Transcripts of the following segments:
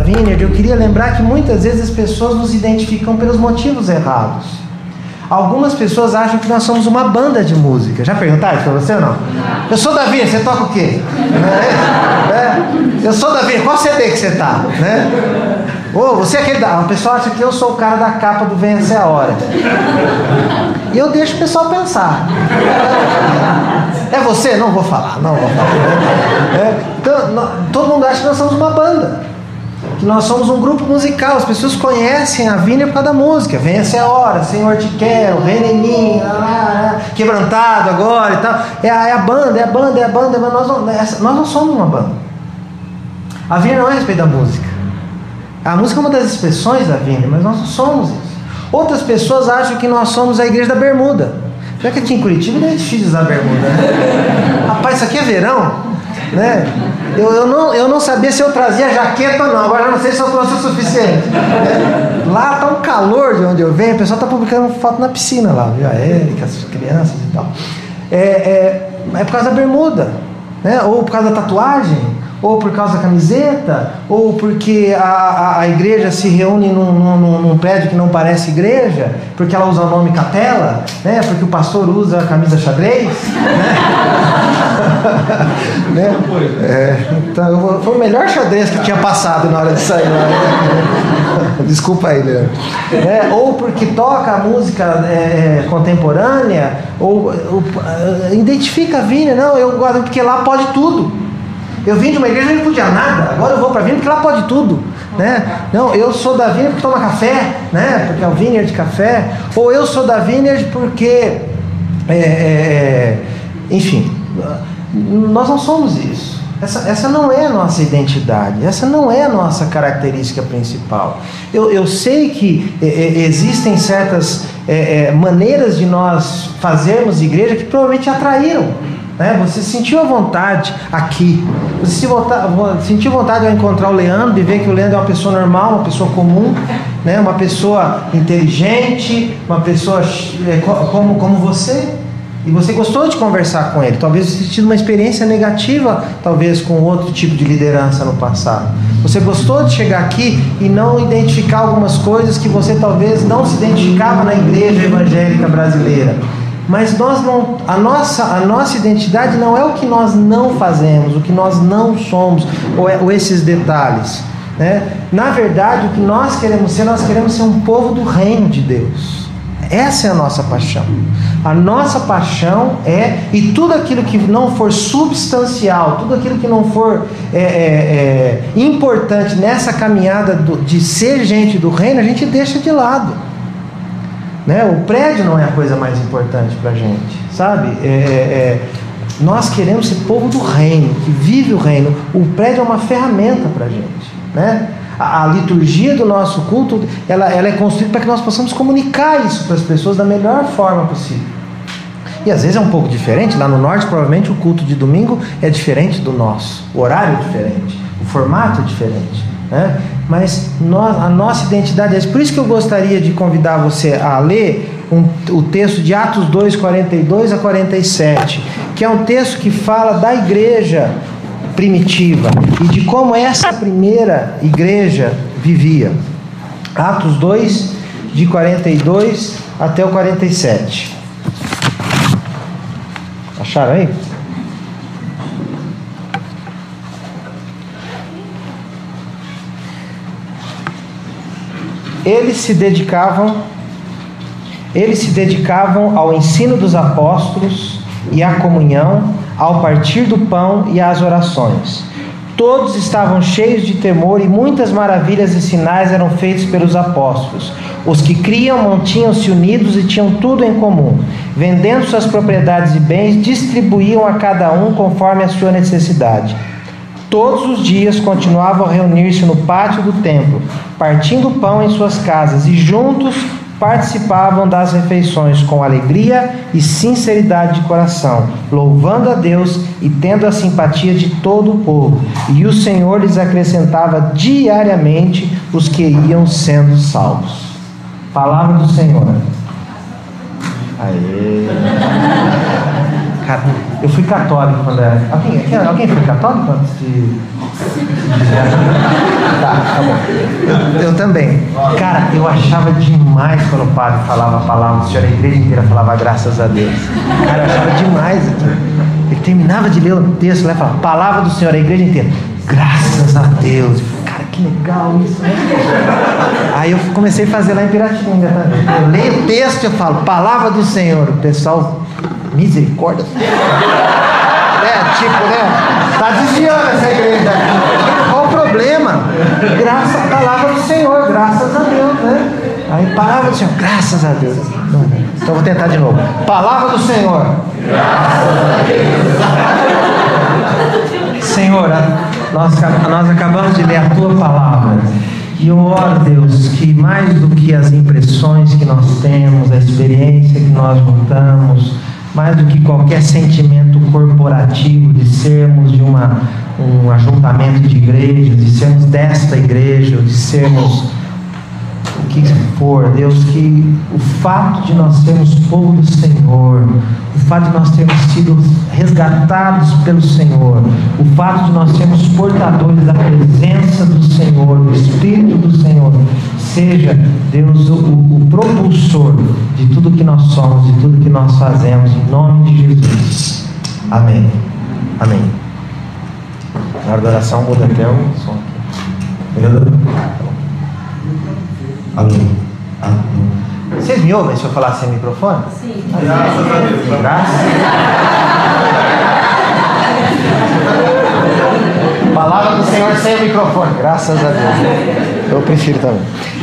Vineyard, eu queria lembrar que muitas vezes as pessoas nos identificam pelos motivos errados. Algumas pessoas acham que nós somos uma banda de música. Já perguntaram isso pra você ou não? Eu sou da Vineyard, você toca o quê? Eu sou da Vineyard, qual CD que você tá? Você é aquele da... O pessoal acha que eu sou o cara da capa do Venha Ser a Hora. E eu deixo o pessoal pensar. É você? Não vou falar. Então, todo mundo acha que nós somos uma banda, que nós somos um grupo musical. As pessoas conhecem a Vineyard por causa da música. Venha Ser a Hora, Senhor Te Quero, Reina em Mim, Quebrantado agora e tal. É a banda. Nós não somos uma banda. A Vineyard não é a respeito da música. A música é uma das expressões da Vineyard, mas nós não somos isso. Outras pessoas acham que nós somos a igreja da bermuda. Já que aqui em Curitiba não é difícil usar bermuda, né? Rapaz, isso aqui é verão, né? Eu não sabia se eu trazia jaqueta ou não. Agora eu não sei se eu trouxe o suficiente, né? Lá tá um calor de onde eu venho. O pessoal tá publicando foto na piscina lá, viu? A Érica, as crianças e tal. É por causa da bermuda, né? Ou por causa da tatuagem, ou por causa da camiseta, ou porque a igreja se reúne num prédio que não parece igreja, porque ela usa o nome capela, né? Porque o pastor usa a camisa xadrez, né? Então, foi o melhor xadrez que tinha passado na hora de sair lá. Desculpa aí, Leandro. Ou porque toca a música contemporânea, ou identifica a Vineyard. Não, eu gosto porque lá pode tudo. Eu vim de uma igreja que não podia nada, agora eu vou para a Vineyard porque lá pode tudo, né? Não, eu sou da Vineyard porque toma café, né? Porque é o Vineyard de café. Ou eu sou da Vineyard porque enfim, nós não somos isso. Essa não é a nossa identidade, essa não é a nossa característica principal. Eu sei que existem certas maneiras de nós fazermos igreja que provavelmente atraíram, né? Você sentiu a vontade aqui, você sentiu vontade ao encontrar o Leandro e ver que o Leandro é uma pessoa normal, uma pessoa comum, né? Uma pessoa inteligente, uma pessoa como você, e você gostou de conversar com ele. Talvez você tenha tido uma experiência negativa, talvez com outro tipo de liderança no passado. Você gostou de chegar aqui e não identificar algumas coisas que você talvez não se identificava na igreja evangélica brasileira. Mas a nossa identidade não é o que nós não fazemos, o que nós não somos, ou esses detalhes, né? Na verdade, o que nós queremos ser um povo do reino de Deus. Essa é a nossa paixão. A nossa paixão e tudo aquilo que não for substancial, tudo aquilo que não for importante nessa caminhada de ser gente do reino, a gente deixa de lado. Né? O prédio não é a coisa mais importante para a gente, sabe? Nós queremos ser povo do reino, que vive o reino. O prédio é uma ferramenta para a gente, né? A liturgia do nosso culto, ela é construída para que nós possamos comunicar isso para as pessoas da melhor forma possível. E às vezes é um pouco diferente. Lá no norte, provavelmente, o culto de domingo é diferente do nosso. O horário é diferente, o formato é diferente, né? Mas a nossa identidade é essa. Por isso que eu gostaria de convidar você a ler o texto de Atos 2, 42 a 47, que é um texto que fala da igreja primitiva e de como essa primeira igreja vivia. Atos 2, de 42 até o 47. Acharam aí? Eles se dedicavam ao ensino dos apóstolos e à comunhão, ao partir do pão e às orações. Todos estavam cheios de temor e muitas maravilhas e sinais eram feitos pelos apóstolos. Os que criam mantinham-se unidos e tinham tudo em comum. Vendendo suas propriedades e bens, distribuíam a cada um conforme a sua necessidade. Todos os dias continuavam a reunir-se no pátio do templo, partindo o pão em suas casas, e juntos participavam das refeições com alegria e sinceridade de coração, louvando a Deus e tendo a simpatia de todo o povo. E o Senhor lhes acrescentava diariamente os que iam sendo salvos. Palavra do Senhor. Aê! Cara, eu fui católico quando era... Alguém foi católico antes de... Tá bom. Eu também. Cara, eu achava demais quando o padre falava a palavra do Senhor, a igreja inteira falava graças a Deus. Cara, eu achava demais aquilo. Ele terminava de ler o texto lá e falava, palavra do Senhor, a igreja inteira, graças a Deus. Cara, que legal isso, né? Aí eu comecei a fazer lá em Piratininga, né? Eu leio o texto e eu falo, palavra do Senhor. O pessoal, misericórdia. Tipo, né? Tá desviando essa igreja aqui. Qual o problema? Graças à palavra do Senhor, graças a Deus, né? Aí, palavra do Senhor, graças a Deus. Então vou tentar de novo. Palavra do Senhor. Graças a Deus. Senhor, nós acabamos de ler a tua palavra. E eu oro, Deus, que mais do que as impressões que nós temos, a experiência que nós montamos, mais do que qualquer sentimento corporativo de sermos de um ajuntamento de igrejas, de sermos desta igreja, de sermos o que for, Deus, que o fato de nós sermos povo do Senhor, o fato de nós termos sido resgatados pelo Senhor, o fato de nós sermos portadores da presença do Senhor, do Espírito do Senhor, seja, Deus, o propulsor de tudo que nós somos, de tudo que nós fazemos, em nome de Jesus. Amém. Amém. Na hora da oração muda até o som aqui. Amém. Vocês me ouvem se eu falar sem microfone? Sim. Graças a Deus. Graças. Palavra do Senhor sem microfone. Graças a Deus. Eu prefiro também.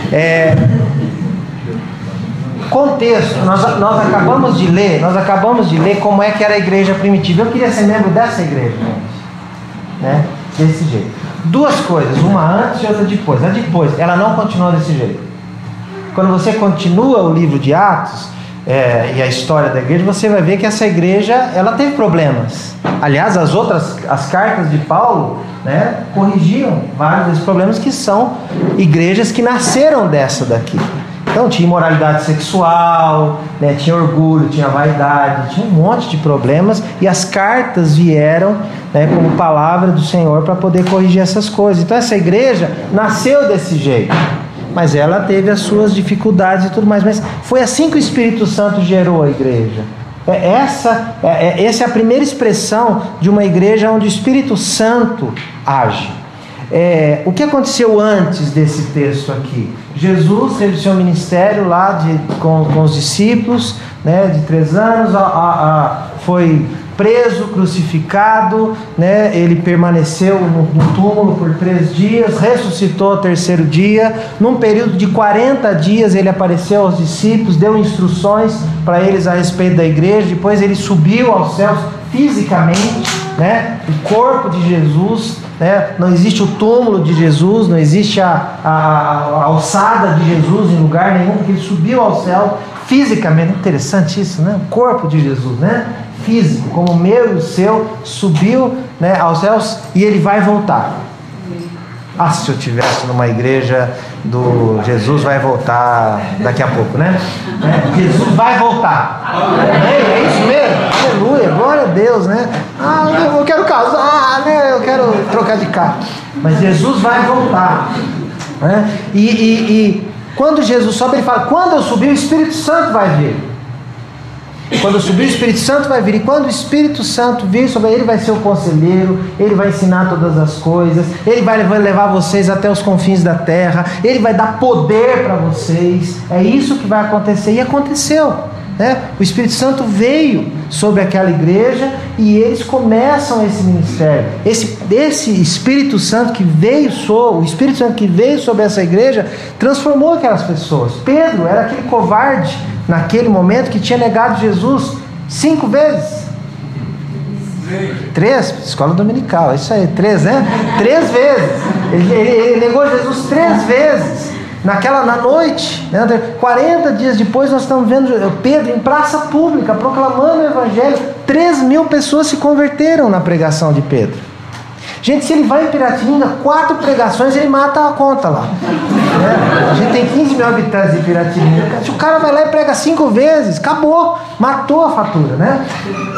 Contexto. Nós acabamos de ler como é que era a igreja primitiva. Eu queria ser membro dessa igreja, né? Desse jeito. Duas coisas, uma antes e outra depois. A depois, ela não continuou desse jeito. Quando você continua o livro de Atos e a história da igreja, você vai ver que essa igreja, ela teve problemas. Aliás, as cartas de Paulo, né, corrigiam vários desses problemas, que são igrejas que nasceram dessa daqui. Então tinha imoralidade sexual, né, tinha orgulho, tinha vaidade, tinha um monte de problemas, e as cartas vieram, né, como palavra do Senhor para poder corrigir essas coisas. Então essa igreja nasceu desse jeito, mas ela teve as suas dificuldades e tudo mais. Mas foi assim que o Espírito Santo gerou a igreja. Essa é a primeira expressão de uma igreja onde o Espírito Santo age. O que aconteceu antes desse texto aqui? Jesus teve seu ministério lá com os discípulos, né, de 3 anos, foi preso, crucificado, né? Ele permaneceu no túmulo por 3 dias, ressuscitou ao 3º dia. Num período de 40 dias ele apareceu aos discípulos, deu instruções para eles a respeito da igreja. Depois ele subiu aos céus fisicamente, né? O corpo de Jesus, né? Não existe o túmulo de Jesus, não existe a alçada de Jesus em lugar nenhum, porque ele subiu ao céu fisicamente. Interessante isso, né? O corpo de Jesus, né? Físico, como o meu e o seu, subiu, né, aos céus, e ele vai voltar. Se eu estivesse numa igreja do Jesus vai voltar daqui a pouco, né? Jesus vai voltar. É isso mesmo? Aleluia, glória a Deus, né? Eu quero casar, né? Eu quero trocar de carro. Mas Jesus vai voltar, né? E quando Jesus sobe, ele fala: quando eu subir, o Espírito Santo vai vir. Quando subir, o Espírito Santo vai vir. E quando o Espírito Santo vir sobre ele, vai ser o conselheiro. Ele vai ensinar todas as coisas. Ele vai levar vocês até os confins da terra. Ele vai dar poder para vocês. É isso que vai acontecer. E aconteceu, né? O Espírito Santo veio sobre aquela igreja e eles começam esse ministério. Esse Espírito Santo que veio o Espírito Santo que veio sobre essa igreja transformou aquelas pessoas. Pedro era aquele covarde naquele momento que tinha negado Jesus 5 vezes. 3, escola dominical, isso aí, 3, né? 3 vezes. Ele negou Jesus 3 vezes. Na noite, né? 40 dias depois, nós estamos vendo Pedro em praça pública proclamando o evangelho. 3.000 pessoas se converteram na pregação de Pedro. Gente, se ele vai em Piratininga, 4 pregações, ele mata a conta lá, né? A gente tem 15 mil habitantes em Piratininga. Se o cara vai lá e prega 5 vezes, acabou, matou a fatura, né?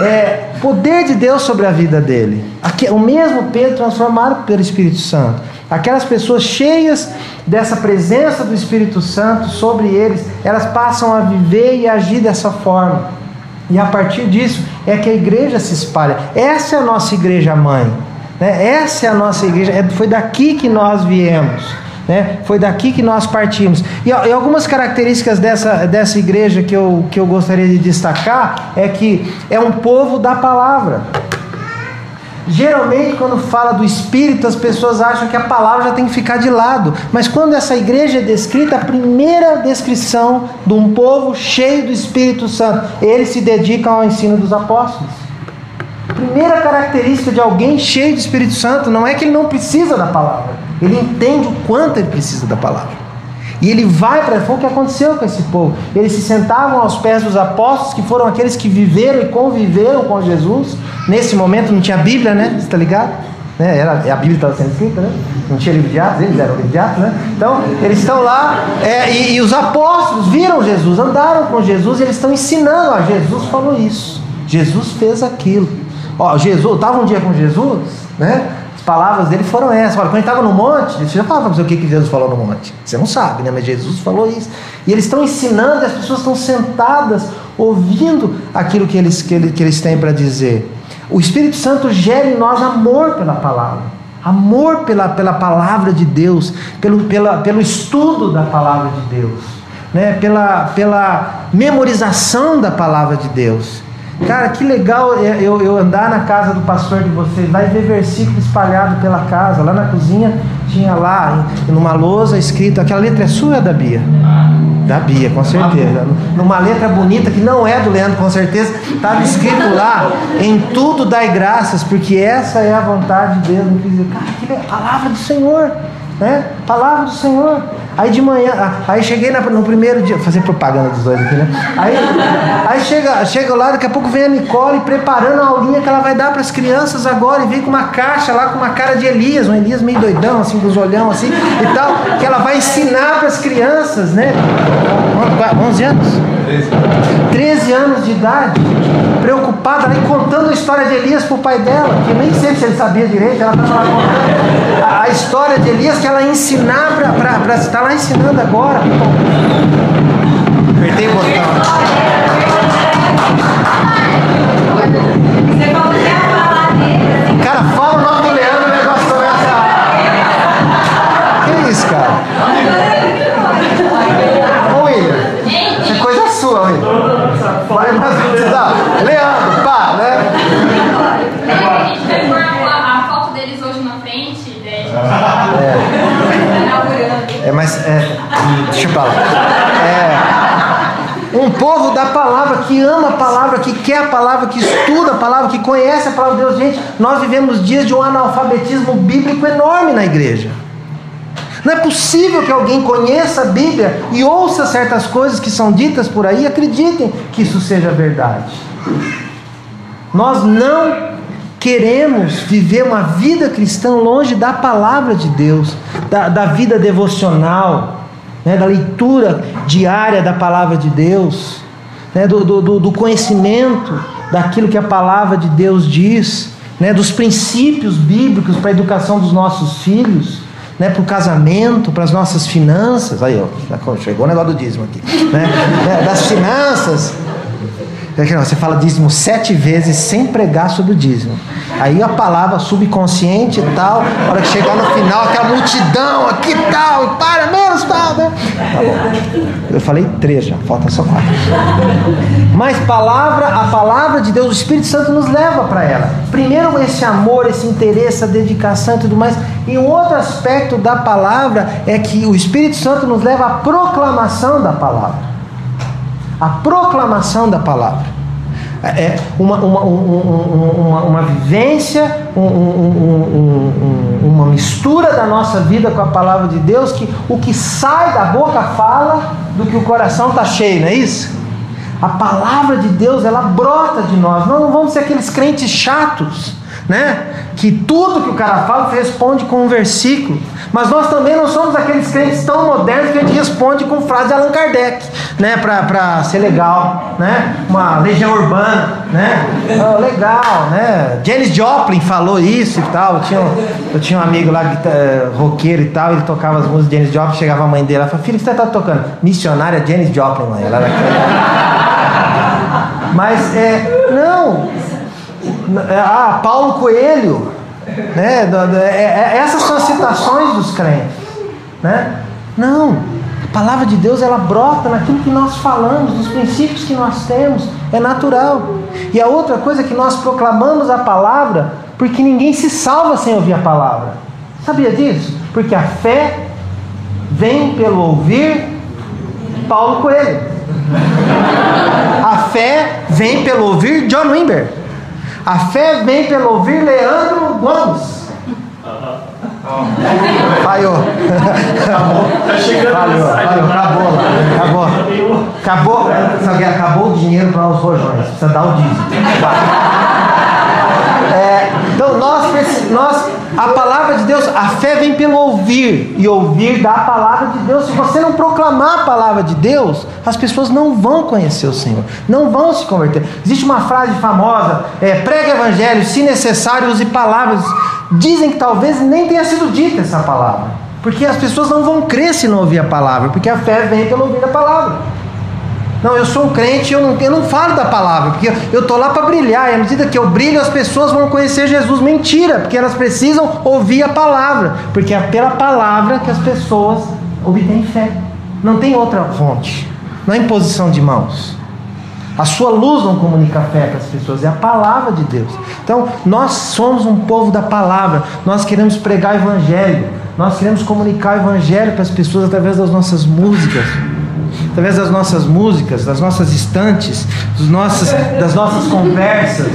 Poder de Deus sobre a vida dele. O mesmo Pedro transformado pelo Espírito Santo. aquelas pessoas cheias dessa presença do Espírito Santo sobre eles, elas passam a viver e agir dessa forma. E a partir disso é que a igreja se espalha. Essa é a nossa igreja mãe, né? Essa é a nossa igreja, foi daqui que nós viemos, né? Foi daqui que nós partimos. E algumas características dessa igreja que eu gostaria de destacar é que é um povo da palavra. Geralmente quando fala do Espírito, as pessoas acham que a palavra já tem que ficar de lado. Mas quando essa igreja é descrita, a primeira descrição de um povo cheio do Espírito Santo, eles se dedicam ao ensino dos apóstolos. A primeira característica de alguém cheio do Espírito Santo não é que ele não precisa da palavra, ele entende o quanto ele precisa da palavra. E ele vai para... Foi o que aconteceu com esse povo. Eles se sentavam aos pés dos apóstolos, que foram aqueles que viveram e conviveram com Jesus. Nesse momento não tinha Bíblia, né? Você está ligado? A Bíblia estava sendo escrita, né? Não tinha livro de Atos, eles eram livro de Atos, né? Então, eles estão lá, e os apóstolos viram Jesus, andaram com Jesus, e eles estão ensinando. Jesus falou isso, Jesus fez aquilo. Jesus, estava um dia com Jesus, né? Palavras dele foram essas. Olha, quando ele estava no monte, você já fala para você o que Jesus falou no monte. Você não sabe, né? Mas Jesus falou isso. E eles estão ensinando, e as pessoas estão sentadas, ouvindo aquilo que eles têm para dizer. O Espírito Santo gera em nós amor pela palavra. Amor pela palavra de Deus. Pelo estudo da palavra de Deus. Né? Pela memorização da palavra de Deus. Cara, que legal eu andar na casa do pastor de vocês lá e ver versículo espalhado pela casa. Lá na cozinha tinha lá, numa lousa, escrito... Aquela letra é sua ou é da Bia? Da Bia, com certeza. Numa letra bonita, que não é do Leandro, com certeza. Estava escrito lá: em tudo dai graças, porque essa é a vontade de Deus. Cara, que legal, palavra do Senhor, né? Palavra do Senhor. Aí de manhã, aí cheguei no primeiro dia, fazer propaganda dos dois aqui, né? Aí chega lá, daqui a pouco vem a Nicole preparando a aulinha que ela vai dar para as crianças agora, e vem com uma caixa lá com uma cara de Elias, um Elias meio doidão, assim, com os olhão assim e tal, que ela vai ensinar para as crianças, né? 11 anos? 13 anos de idade, preocupada, aí contando a história de Elias pro pai dela, que eu nem sei se ele sabia direito, ela estava lá contando a história de Elias, que ela ia ensinar para estar lá ensinando agora. Apertei o botão. Você falou que ia falar dele. Cara, fala o nome do Leandro, o negócio começa. Que isso, cara? Ô, William, isso é coisa sua, William. Vai, mas não precisa. Leandro, pá, né? A gente vai pôr a foto deles hoje na frente, daí a gente inaugurando. Deixa eu falar. Um povo da palavra, que ama a palavra, que quer a palavra, que estuda a palavra, que conhece a palavra de Deus. Gente, nós vivemos dias de um analfabetismo bíblico enorme na igreja. Não é possível que alguém conheça a Bíblia e ouça certas coisas que são ditas por aí e acreditem que isso seja verdade. Nós não queremos viver uma vida cristã longe da palavra de Deus, da vida devocional, né, da leitura diária da palavra de Deus, né, do conhecimento daquilo que a palavra de Deus diz, né, dos princípios bíblicos para a educação dos nossos filhos, né, para o casamento, para as nossas finanças. Aí, ó, chegou o negócio do dízimo aqui, né, das finanças. Você fala dízimo 7 vezes sem pregar sobre o dízimo. Aí a palavra subconsciente e tal, na hora que chegar no final, aquela multidão aqui e tal, e para menos tal, né? Tá bom. Eu falei 3 já, falta só 4. Mas a palavra de Deus, o Espírito Santo nos leva para ela. Primeiro esse amor, esse interesse, a dedicação e tudo mais. E um outro aspecto da palavra é que o Espírito Santo nos leva à proclamação da palavra. A proclamação da palavra é uma vivência, uma mistura da nossa vida com a palavra de Deus, que o que sai da boca fala do que o coração está cheio, não é isso? A palavra de Deus, ela brota de nós. Nós não vamos ser aqueles crentes chatos, né? Que tudo que o cara fala você responde com um versículo. Mas nós também não somos aqueles crentes tão modernos que a gente responde com frase de Allan Kardec, né? Pra ser legal, né? Uma legião urbana, né? Oh, legal, né? Janis Joplin falou isso e tal. Eu tinha um amigo lá, roqueiro e tal, ele tocava as músicas de Janis Joplin, chegava a mãe dele, ela falava: filho, o que você tá tocando? Missionária Janis Joplin, mãe. Ela era... Mas, não... Paulo Coelho, né? Essas são as citações dos crentes, né? Não, a palavra de Deus, ela brota naquilo que nós falamos, nos princípios que nós temos, é natural. E a outra coisa é que nós proclamamos a palavra, porque ninguém se salva sem ouvir a palavra. Sabia disso? Porque a fé vem pelo ouvir. Paulo Coelho. A fé vem pelo ouvir John Wimber. A fé vem pelo ouvir Leandro Gomes. Falhou. Acabou o dinheiro para os rojões. Precisa dar o dízimo. Então a palavra de Deus, a fé vem pelo ouvir, e ouvir da palavra de Deus. Se você não proclamar a palavra de Deus, as pessoas não vão conhecer o Senhor, não vão se converter. Existe uma frase famosa: prega evangelho, se necessário use palavras. Dizem que talvez nem tenha sido dita essa palavra, porque as pessoas não vão crer se não ouvir a palavra, porque a fé vem pelo ouvir a palavra. Não, eu sou um crente, eu não falo da palavra, porque eu estou lá para brilhar, e à medida que eu brilho, as pessoas vão conhecer Jesus. Mentira, porque elas precisam ouvir a palavra, porque é pela palavra que as pessoas obtêm fé. Não tem outra fonte, não é imposição de mãos. A sua luz não comunica fé para as pessoas, é a palavra de Deus. Então, nós somos um povo da palavra, nós queremos pregar o evangelho, nós queremos comunicar o evangelho para as pessoas através das nossas músicas. Através das nossas músicas, das nossas estantes, das nossas conversas,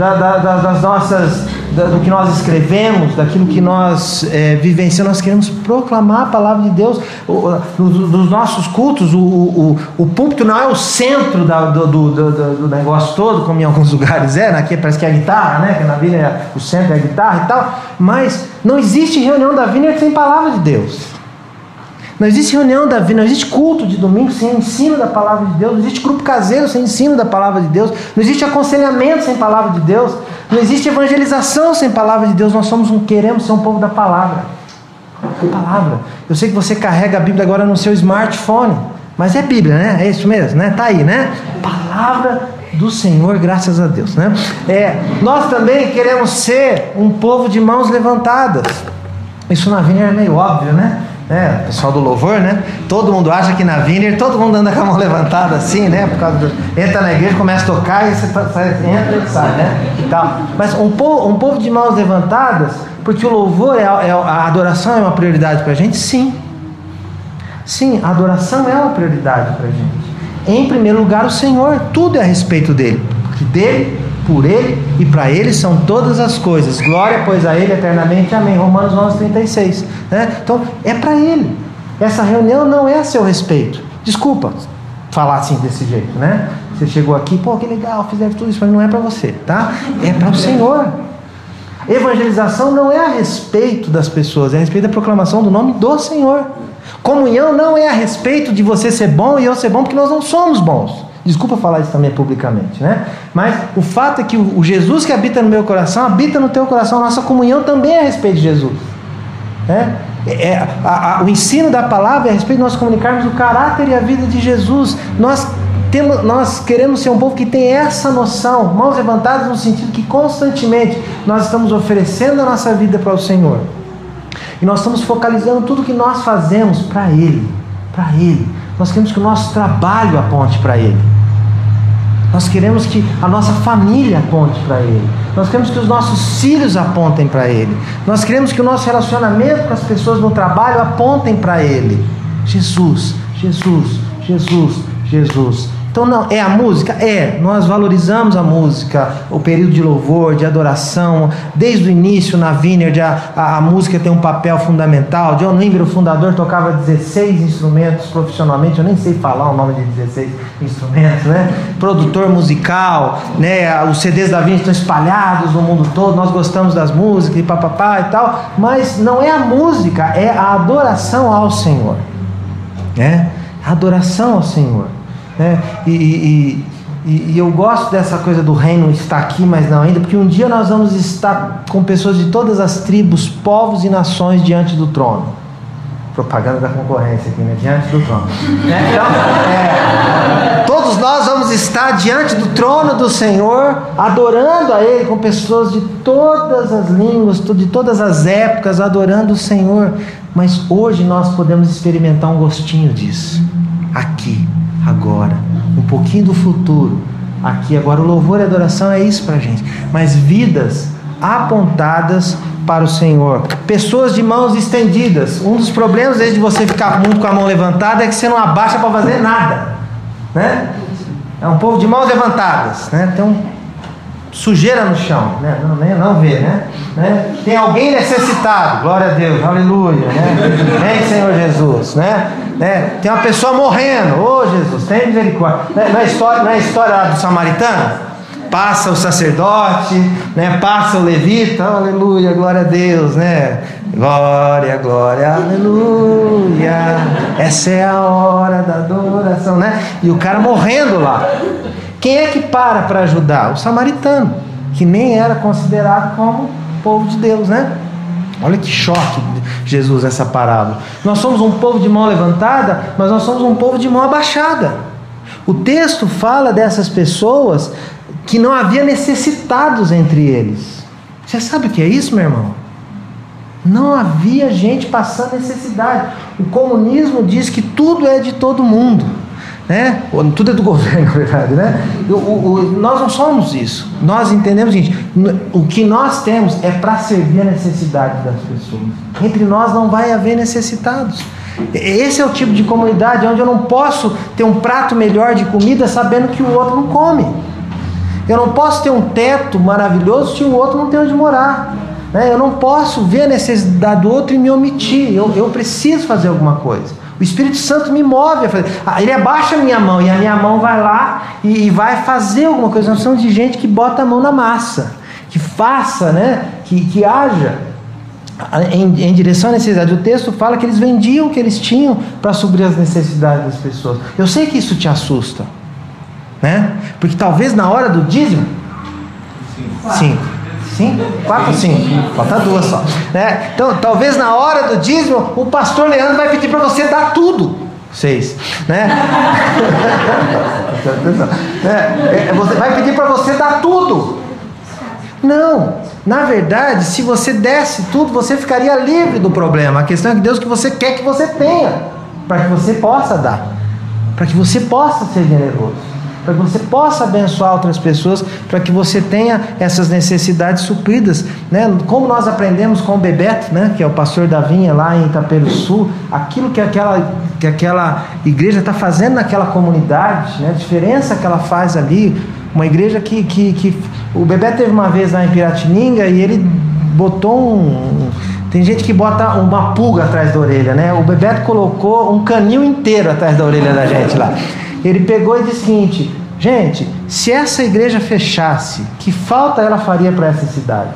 do que nós escrevemos, daquilo que nós vivenciamos. Nós queremos proclamar a palavra de Deus. Nos nossos cultos, o púlpito não é o centro do negócio todo, como em alguns lugares aqui parece que é a guitarra, né? Que na Vineyard o centro é a guitarra e tal, mas não existe reunião da Vineyard sem palavra de Deus. Não existe reunião da vida, não existe culto de domingo sem ensino da palavra de Deus, não existe grupo caseiro sem ensino da palavra de Deus, não existe aconselhamento sem palavra de Deus, não existe evangelização sem palavra de Deus. Nós queremos ser um povo da palavra. A palavra. Eu sei que você carrega a Bíblia agora no seu smartphone, mas é Bíblia, né? É isso mesmo, né? Tá aí, né? Palavra do Senhor, graças a Deus, né? Nós também queremos ser um povo de mãos levantadas. Isso na Vineyard é meio óbvio, né? Pessoal do louvor, né? Todo mundo acha que na Vineyard todo mundo anda com a mão levantada assim, né? Por causa entra na igreja, começa a tocar e você entra e sai, né? E tal. Mas um povo de mãos levantadas, porque o louvor, a adoração é uma prioridade para a gente? Sim. Sim, a adoração é uma prioridade para a gente. Em primeiro lugar, o Senhor, tudo é a respeito dele, porque dele, por ele e para ele são todas as coisas. Glória, pois, a ele eternamente. Amém. Romanos 11:36, né? Então, é para ele. Essa reunião não é a seu respeito. Desculpa falar assim desse jeito, né? Você chegou aqui, que legal, fizeram tudo isso, mas não é para você, tá? É para o Senhor. Evangelização não é a respeito das pessoas, é a respeito da proclamação do nome do Senhor. Comunhão não é a respeito de você ser bom e eu ser bom, porque nós não somos bons. Desculpa falar isso também publicamente, né? Mas o fato é que o Jesus que habita no meu coração, habita no teu coração. Nossa comunhão também é a respeito de Jesus, né? O ensino da palavra é a respeito de nós comunicarmos o caráter e a vida de Jesus. Nós queremos ser um povo que tem essa noção, mãos levantadas no sentido que constantemente nós estamos oferecendo a nossa vida para o Senhor. E nós estamos focalizando tudo que nós fazemos para Ele, para Ele. Nós queremos que o nosso trabalho aponte para Ele. Nós queremos que a nossa família aponte para Ele. Nós queremos que os nossos filhos apontem para Ele. Nós queremos que o nosso relacionamento com as pessoas no trabalho apontem para Ele. Jesus, Jesus, Jesus, Jesus. Então não, é a música? Nós valorizamos a música, o período de louvor, de adoração, desde o início na Vineyard a música tem um papel fundamental. John Wimber, o fundador, tocava 16 instrumentos profissionalmente, eu nem sei falar o nome de 16 instrumentos, né? Produtor musical, né? Os CDs da Vineyard estão espalhados no mundo todo, nós gostamos das músicas e papapá e tal, mas não é a música, é a adoração ao Senhor, né? A adoração ao Senhor. E eu gosto dessa coisa do reino estar aqui, mas não ainda, porque um dia nós vamos estar com pessoas de todas as tribos, povos e nações diante do trono. Propaganda da concorrência aqui, né? Diante do trono. Então, todos nós vamos estar diante do trono do Senhor, adorando a Ele, com pessoas de todas as línguas, de todas as épocas, adorando o Senhor. Mas hoje nós podemos experimentar um gostinho disso, aqui. Agora, um pouquinho do futuro, aqui agora. O louvor e a adoração é isso pra gente, mas vidas apontadas para o Senhor, pessoas de mãos estendidas. Um dos problemas de você ficar muito com a mão levantada é que você não abaixa para fazer nada, né? É um povo de mãos levantadas, né? Tem sujeira no chão, né? Não vê, né? Tem alguém necessitado, glória a Deus, aleluia, né? Vem, Senhor Jesus, né? Tem uma pessoa morrendo, Jesus, tem misericórdia. Não é a história lá do samaritano? Passa o sacerdote, né? Passa o levita, aleluia, glória a Deus, né? Glória, glória, aleluia. Essa é a hora da adoração, né? E o cara morrendo lá. Quem é que para ajudar? O samaritano, que nem era considerado como povo de Deus, né? Olha que choque, Jesus, essa parábola. Nós somos um povo de mão levantada, mas nós somos um povo de mão abaixada. O texto fala dessas pessoas que não havia necessitados entre eles. Você sabe o que é isso, meu irmão? Não havia gente passando necessidade. O comunismo diz que tudo é de todo mundo, né? Tudo é do governo, na verdade, né? Nós não somos isso. Nós entendemos o seguinte: o que nós temos é para servir a necessidade das pessoas. Entre nós não vai haver necessitados. Esse é o tipo de comunidade onde eu não posso ter um prato melhor de comida sabendo que o outro não come. Eu não posso ter um teto maravilhoso se o outro não tem onde morar, né? Eu não posso ver a necessidade do outro e me omitir. Eu preciso fazer alguma coisa. O Espírito Santo me move a fazer. Ele abaixa a minha mão e a minha mão vai lá e vai fazer alguma coisa. Nós somos de gente que bota a mão na massa, que faça, né? Que haja em direção à necessidade. O texto fala que eles vendiam o que eles tinham para suprir as necessidades das pessoas. Eu sei que isso te assusta, né? Porque talvez na hora do dízimo 4 ou 5? Falta 2 só, né? Então, talvez na hora do dízimo, o pastor Leandro vai pedir para você dar tudo. 6, né? Você vai pedir para você dar tudo. Não, na verdade, se você desse tudo, você ficaria livre do problema. A questão é que Deus que você quer que você tenha, para que você possa dar, para que você possa ser generoso, para que você possa abençoar outras pessoas, para que você tenha essas necessidades supridas, né? Como nós aprendemos com o Bebeto, né? Que é o pastor da Vinha lá em Itaperuçu, aquilo que aquela igreja está fazendo naquela comunidade, né? A diferença que ela faz ali, uma igreja que o Bebeto teve uma vez lá em Piratininga e ele botou tem gente que bota uma pulga atrás da orelha, né? O Bebeto colocou um canil inteiro atrás da orelha da gente lá. Ele pegou e disse o seguinte: gente, se essa igreja fechasse, que falta ela faria para essa cidade?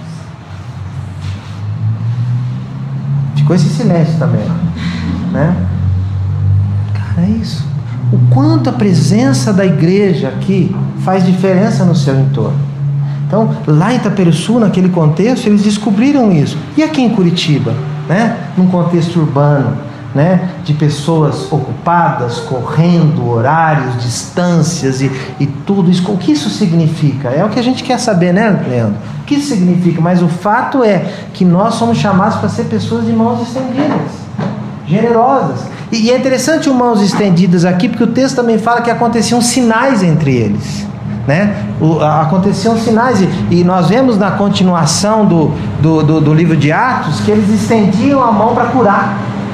Ficou esse silêncio também, né? Cara, é isso. O quanto a presença da igreja aqui faz diferença no seu entorno. Então, lá em Itaperuçu, naquele contexto, eles descobriram isso. E aqui em Curitiba, né? Num contexto urbano, né? De pessoas ocupadas, correndo, horários, distâncias e tudo isso. O que isso significa? É o que a gente quer saber, né, Leandro? O que isso significa? Mas o fato é que nós somos chamados para ser pessoas de mãos estendidas, generosas. E é interessante o mãos estendidas aqui, porque o texto também fala que aconteciam sinais entre eles, né? Aconteciam sinais, e nós vemos na continuação do livro de Atos que eles estendiam a mão para curar.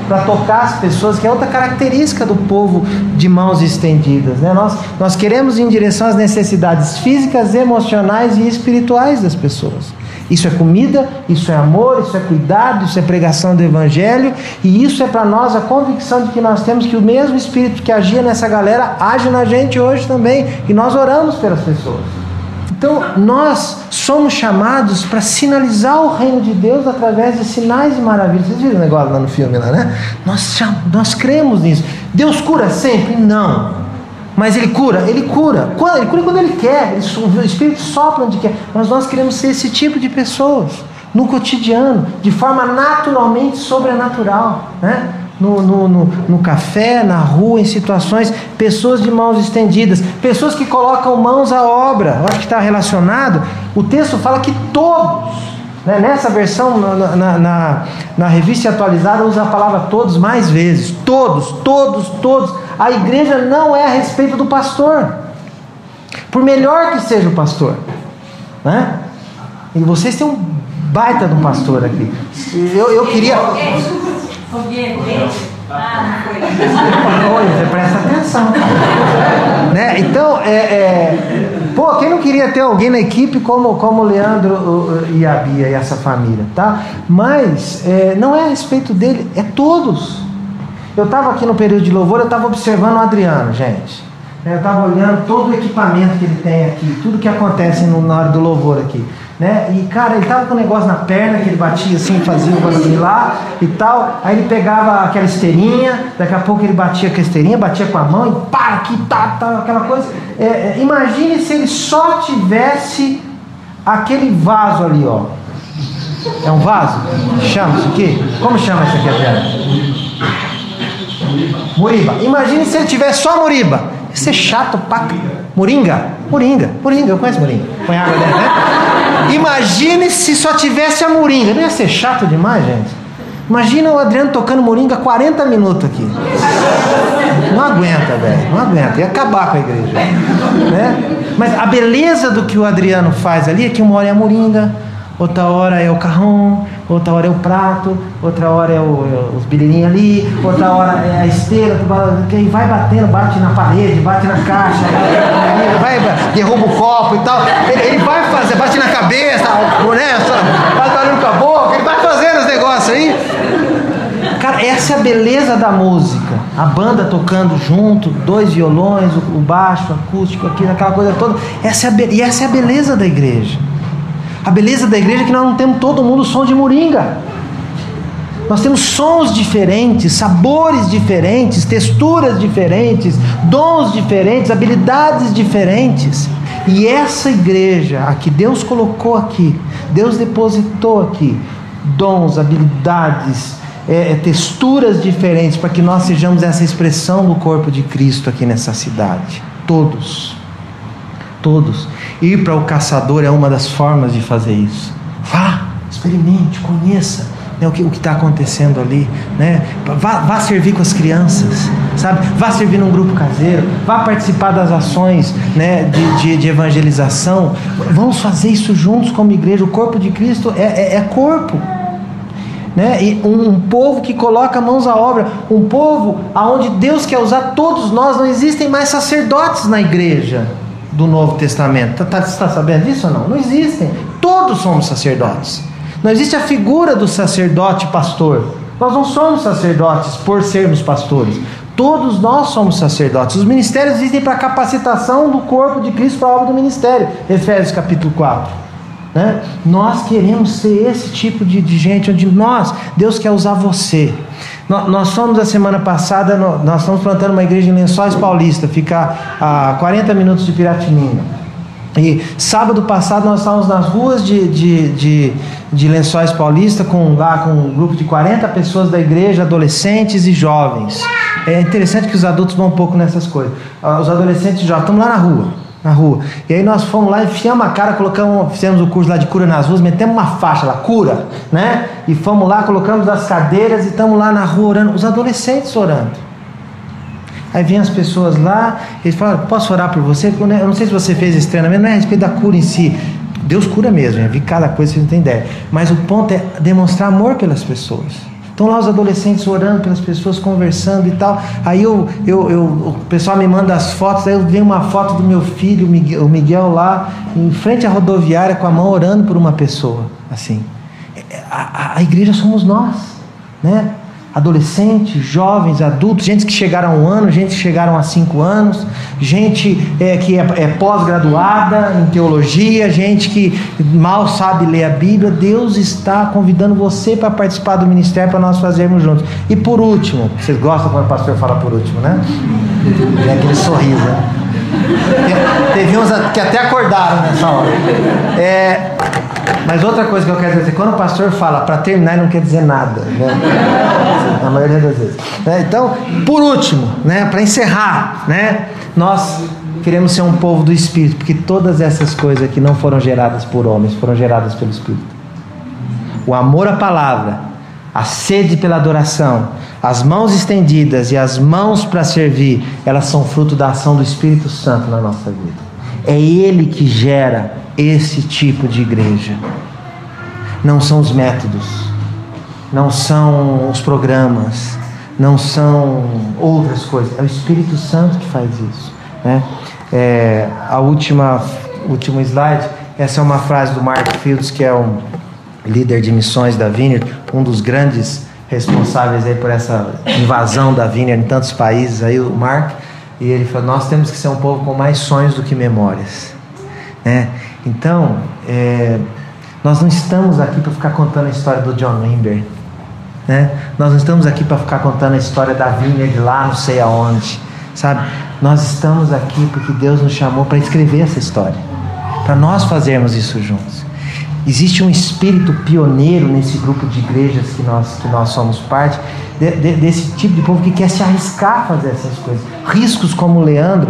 para tocar as pessoas, que é outra característica do povo de mãos estendidas, né? Nós queremos ir em direção às necessidades físicas, emocionais e espirituais das pessoas. Isso é comida, isso é amor, isso é cuidado, isso é pregação do Evangelho, e isso é para nós a convicção de que nós temos que o mesmo Espírito que agia nessa galera age na gente hoje também, e nós oramos pelas pessoas. Então nós somos chamados para sinalizar o reino de Deus através de sinais e maravilhas. Vocês viram o negócio lá no filme lá, né? Nós cremos nisso. Deus cura sempre? Não. Mas Ele cura? Ele cura. Ele cura quando Ele quer. O Espírito sopra onde quer. Mas nós queremos ser esse tipo de pessoas no cotidiano, de forma naturalmente sobrenatural, né? No café, na rua, em situações, pessoas de mãos estendidas, pessoas que colocam mãos à obra. Eu acho que está relacionado. O texto fala que todos, né? Nessa versão, na revista atualizada, usa a palavra todos mais vezes. Todos. A igreja não é a respeito do pastor, por melhor que seja o pastor, né? E vocês têm um baita de um pastor aqui. Eu queria... Você presta atenção, né? Então, quem não queria ter alguém na equipe como o Leandro e a Bia e essa família, tá? Mas não é a respeito dele, é todos. Eu estava aqui no período de louvor, eu estava observando o Adriano, gente. Eu estava olhando todo o equipamento que ele tem aqui, tudo que acontece na hora do louvor aqui, né? E cara, ele estava com um negócio na perna que ele batia assim, fazia o barulhinho lá e tal. Aí ele pegava aquela esteirinha, daqui a pouco ele batia com a esteirinha, batia com a mão e pá, aqui, tá, aquela coisa. Imagine se ele só tivesse aquele vaso ali, ó. É um vaso? Chama isso aqui? Como chama isso aqui, Adriano? Muriba. Imagine se ele tivesse só muriba. Ia ser chato pra... Moringa, eu conheço moringa. Põe água dentro, né? Imagine se só tivesse a moringa. Não ia ser chato demais, gente? Imagina o Adriano tocando moringa 40 minutos aqui. Não aguenta, velho. Não aguenta. Ia acabar com a igreja, né? Mas a beleza do que o Adriano faz ali é que uma hora é a moringa, outra hora é o carrão, outra hora é o prato, outra hora é os birilinhos ali, outra hora é a esteira, que vai batendo, bate na parede, bate na caixa, derruba o copo e tal. Ele vai fazer, bate na cabeça, né? Faz barulho com a boca, ele vai fazendo os negócios aí. Cara, essa é a beleza da música. A banda tocando junto, 2 violões, o baixo, o acústico, aqui, aquela coisa toda. Essa é a beleza da igreja. A beleza da igreja é que nós não temos todo mundo som de moringa. Nós temos sons diferentes, sabores diferentes, texturas diferentes, dons diferentes, habilidades diferentes. E essa igreja, a que Deus colocou aqui, Deus depositou aqui, dons, habilidades, texturas diferentes, para que nós sejamos essa expressão do corpo de Cristo aqui nessa cidade. Todos. Ir para o caçador é uma das formas de fazer isso. Vá, experimente, conheça, né, o que está acontecendo ali, né? Vá servir com as crianças, sabe? Vá servir num grupo caseiro, vá participar das ações, né, de evangelização. Vamos fazer isso juntos como igreja. O corpo de Cristo é corpo, né? E um povo que coloca mãos à obra, um povo aonde Deus quer usar todos nós. Não existem mais sacerdotes na igreja do Novo Testamento. Está sabendo disso ou não? Não existem. Todos somos sacerdotes. Não existe a figura do sacerdote pastor. Nós não somos sacerdotes por sermos pastores. Todos nós somos sacerdotes. Os ministérios existem para a capacitação do corpo de Cristo para a obra do ministério. Efésios capítulo 4. Né? Nós queremos ser esse tipo de gente, onde Deus quer usar você. Nós fomos a semana passada, nós estamos plantando uma igreja em Lençóis Paulista, fica a 40 minutos de Piratininga. E sábado passado nós estávamos nas ruas de Lençóis Paulista com um grupo de 40 pessoas da igreja, adolescentes e jovens. É interessante que os adultos vão um pouco nessas coisas. Os adolescentes e jovens, estamos lá na rua. E aí nós fomos lá, enfiamos a cara, fizemos o curso lá de cura nas ruas, metemos uma faixa lá, cura, né? E fomos lá, colocamos as cadeiras e estamos lá na rua orando, os adolescentes orando. Aí vem as pessoas lá, eles falam: posso orar por você? Porque eu não sei se você fez esse treinamento, não é a respeito da cura em si. Deus cura mesmo, eu vi cada coisa, vocês não têm ideia. Mas o ponto é demonstrar amor pelas pessoas. Estão lá os adolescentes orando pelas pessoas, conversando e tal. Aí o pessoal me manda as fotos, aí eu venho uma foto do meu filho, o Miguel lá, em frente à rodoviária, com a mão orando por uma pessoa. Assim. A igreja somos nós, né? Adolescentes, jovens, adultos, gente que chegaram a 1 ano, gente que chegaram a 5 anos, gente que é pós-graduada em teologia, gente que mal sabe ler a Bíblia. Deus está convidando você para participar do ministério, para nós fazermos juntos. E por último, vocês gostam quando o pastor fala por último, né? Tem aquele sorriso, né? Teve uns que até acordaram nessa hora. Mas outra coisa que eu quero dizer, quando o pastor fala para terminar, ele não quer dizer nada, né? Na maioria das vezes. Então, por último, né, para encerrar, né, nós queremos ser um povo do Espírito, porque todas essas coisas aqui não foram geradas por homens, foram geradas pelo Espírito. O amor à palavra, a sede pela adoração, as mãos estendidas e as mãos para servir, elas são fruto da ação do Espírito Santo na nossa vida. É Ele que gera esse tipo de igreja. Não são os métodos, não são os programas, não são outras coisas. É o Espírito Santo que faz isso, né? Último slide. Essa é uma frase do Mark Fields, que é um líder de missões da Vineyard, um dos grandes responsáveis aí por essa invasão da Vineyard em tantos países, aí o Mark. E ele falou: nós temos que ser um povo com mais sonhos do que memórias, né? Então, nós não estamos aqui para ficar contando a história do John Wimber, né? Nós não estamos aqui para ficar contando a história da Vineyard lá não sei aonde, sabe? Nós estamos aqui porque Deus nos chamou para escrever essa história, para nós fazermos isso juntos. Existe um espírito pioneiro nesse grupo de igrejas que nós somos parte, desse tipo de povo que quer se arriscar a fazer essas coisas. Riscos como o Leandro,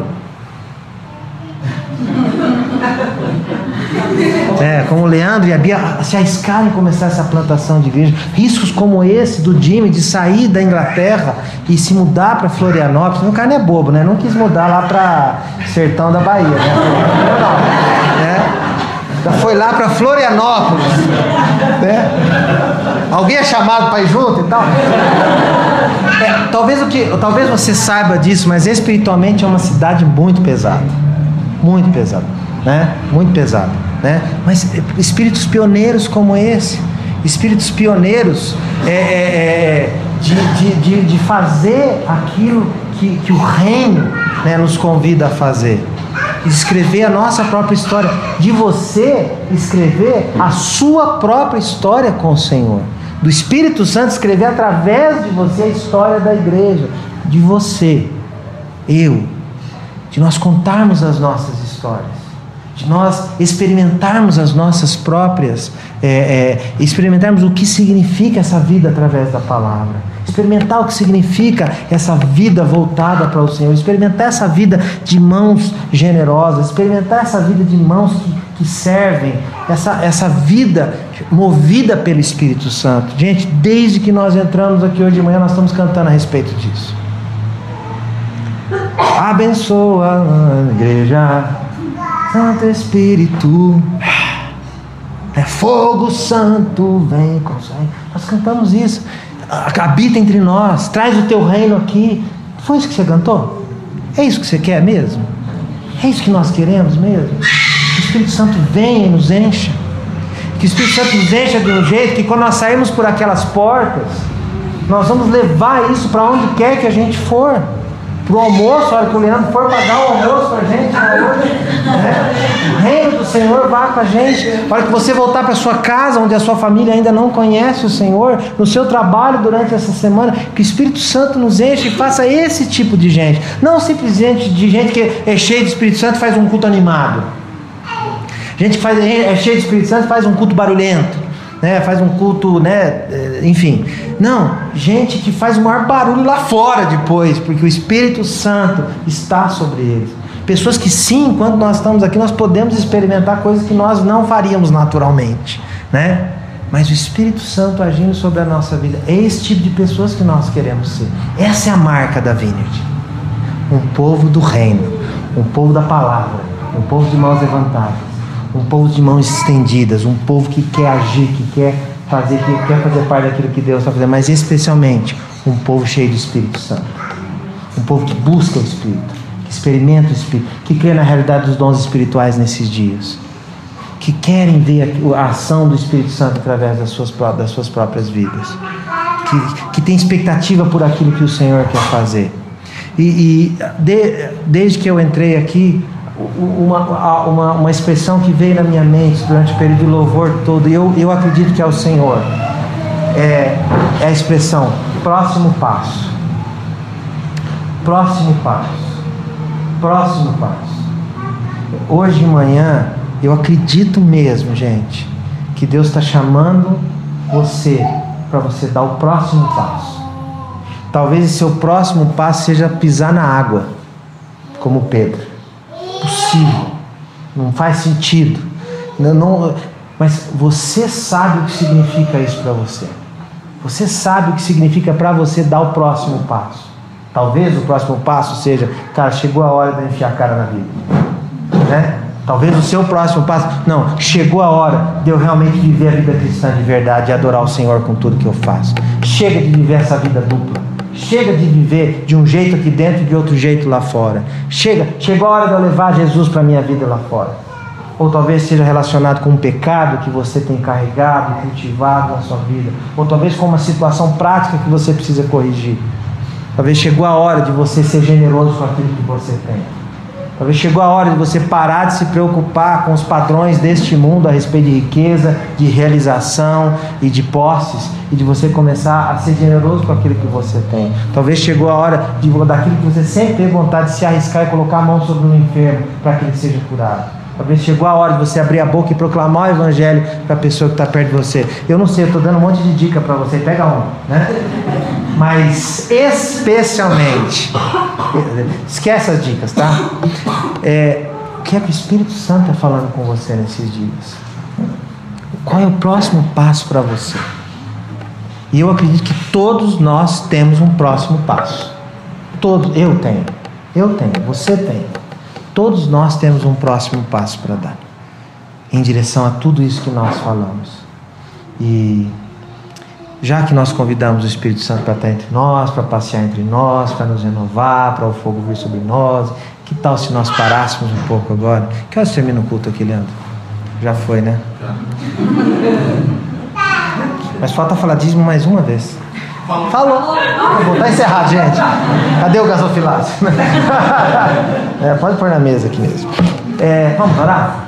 como o Leandro e a Bia se arriscaram em começar essa plantação de igreja. Riscos como esse do Jimmy de sair da Inglaterra e se mudar para Florianópolis. O cara não é bobo, né? Não quis mudar lá para sertão da Bahia, né? Foi lá para Florianópolis, né? Alguém é chamado para ir junto e tal? Talvez você saiba disso, mas espiritualmente é uma cidade muito pesada, né? Muito pesada, né? Mas espíritos pioneiros como esse, espíritos pioneiros de fazer aquilo que o reino, né, nos convida a fazer. Escrever a nossa própria história, de você escrever a sua própria história com o Senhor, do Espírito Santo escrever através de você a história da igreja, de você, de nós contarmos as nossas histórias, de nós experimentarmos as nossas próprias, experimentarmos o que significa essa vida através da palavra, experimentar o que significa essa vida voltada para o Senhor, experimentar essa vida de mãos generosas, experimentar essa vida de mãos que servem, essa vida movida pelo Espírito Santo. Gente, desde que nós entramos aqui hoje de manhã, nós estamos cantando a respeito disso. Abençoa a igreja, Santo Espírito, fogo santo vem com sangue. Nós cantamos isso. Habita entre nós, traz o teu reino aqui. Foi isso que você cantou? É isso que você quer mesmo? É isso que nós queremos mesmo? Que o Espírito Santo venha e nos encha, que o Espírito Santo nos encha de um jeito que quando nós sairmos por aquelas portas, nós vamos levar isso para onde quer que a gente for. Para o almoço, a hora que o Leandro for pagar o almoço para a gente, o reino do Senhor vá com a gente. A hora que você voltar para a sua casa, onde a sua família ainda não conhece o Senhor, no seu trabalho durante essa semana, que o Espírito Santo nos enche e faça esse tipo de gente. Não simplesmente de gente que é cheia de Espírito Santo e faz um culto animado. Gente que é cheia de Espírito Santo e faz um culto barulhento, né? Faz um culto, né? Enfim. Não, gente que faz o maior barulho lá fora depois, porque o Espírito Santo está sobre eles. Pessoas que sim, enquanto nós estamos aqui, nós podemos experimentar coisas que nós não faríamos naturalmente, né? Mas o Espírito Santo agindo sobre a nossa vida, é esse tipo de pessoas que nós queremos ser. Essa é a marca da Vineyard. Um povo do reino, um povo da palavra, um povo de mãos levantadas, um povo de mãos estendidas, um povo que quer agir, que quer quer fazer parte daquilo que Deus está fazendo, mas especialmente um povo cheio do Espírito Santo. Um povo que busca o Espírito, que experimenta o Espírito, que crê na realidade dos dons espirituais nesses dias, que querem ver a ação do Espírito Santo através das suas próprias vidas, que tem expectativa por aquilo que o Senhor quer fazer. Desde que eu entrei aqui, uma expressão que veio na minha mente durante o período de louvor todo, e eu acredito que é o Senhor, é a expressão próximo passo. Próximo passo. Próximo passo. Hoje de manhã, eu acredito mesmo, gente, que Deus está chamando você para você dar o próximo passo. Talvez esse seu próximo passo seja pisar na água, como Pedro. Possível. Não faz sentido. Mas você sabe o que significa isso para você. Você sabe o que significa para você dar o próximo passo. Talvez o próximo passo seja, cara, chegou a hora de eu enfiar a cara na vida, né? Talvez o seu próximo passo, não, chegou a hora de eu realmente viver a vida cristã de verdade e adorar o Senhor com tudo que eu faço. Chega de viver essa vida dupla. Chega de viver de um jeito aqui dentro e de outro jeito lá fora. Chegou a hora de eu levar Jesus para a minha vida lá fora. Ou talvez seja relacionado com um pecado que você tem carregado, cultivado na sua vida. Ou talvez com uma situação prática que você precisa corrigir. Talvez chegou a hora de você ser generoso com aquilo que você tem. Talvez chegou a hora de você parar de se preocupar com os padrões deste mundo a respeito de riqueza, de realização e de posses, e de você começar a ser generoso com aquilo que você tem. Talvez chegou a hora daquilo que você sempre teve vontade de se arriscar e colocar a mão sobre um enfermo para que ele seja curado. Talvez chegou a hora de você abrir a boca e proclamar o Evangelho para a pessoa que está perto de você. Eu não sei, eu estou dando um monte de dica para você, pega um, né? Mas especialmente, esquece as dicas, tá? O que é que o Espírito Santo está falando com você nesses dias? Qual é o próximo passo para você? E eu acredito que todos nós temos um próximo passo. Eu tenho, você tem. Todos nós temos um próximo passo para dar, em direção a tudo isso que nós falamos. E já que nós convidamos o Espírito Santo para estar entre nós, para passear entre nós, para nos renovar, para o fogo vir sobre nós, que tal se nós parássemos um pouco agora? Que horas termina o culto aqui, Leandro? Já foi, né? Mas falta falar dízimo mais uma vez. Falou. Tá encerrado, gente. Cadê o gasofilácio? Pode pôr na mesa aqui mesmo. Vamos orar?